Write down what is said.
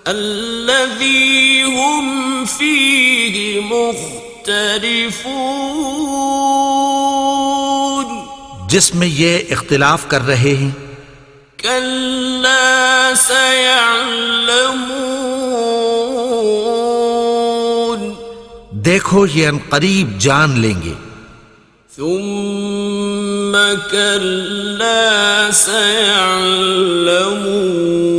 الذي هم فيه مختلفون जिसमें ये इख्तिलाफ कर रहे हैं। كلا سيعلمون देखो ये अनकरीब जान लेंगे। ثم كلا سيعلمون